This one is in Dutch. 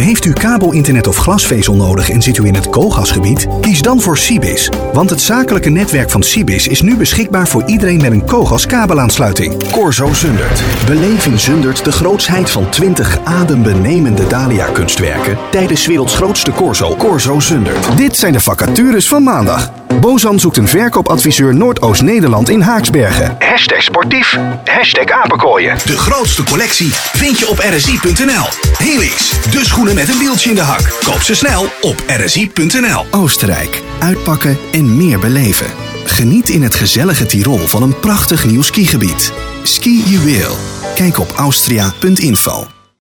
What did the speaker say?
Heeft u kabelinternet of glasvezel nodig en zit u in het Kogasgebied? Kies dan voor Cibis. Want het zakelijke netwerk van Cibis is nu beschikbaar voor iedereen met een Kogas kabelaansluiting. Corso Zundert. Beleef in Zundert de grootsheid van 20 adembenemende Dahlia-kunstwerken tijdens 's werelds grootste Corso Zundert. Dit zijn de vacatures van maandag. Bozan zoekt een verkoopadviseur Noordoost-Nederland in Haaksbergen. #sportief, #apenkooien. De grootste collectie vind je op rsi.nl. Helix, de schoenen met een wieltje in de hak. Koop ze snel op rsi.nl. Oostenrijk, uitpakken en meer beleven. Geniet in het gezellige Tirol van een prachtig nieuw skigebied. Ski Juweel. Kijk op austria.info.